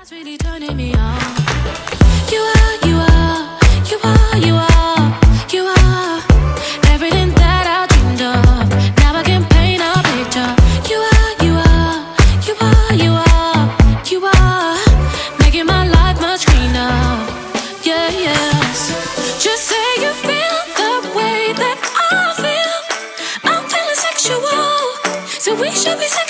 That's really turning me on. You are, you are, you are, you are, you are everything that I dreamed of. Now I can paint a picture. You are, you are, you are, you are, you are making my life much greener. Yeah, yes. Just say you feel the way that I feel. I'm feeling sexual, so we should be.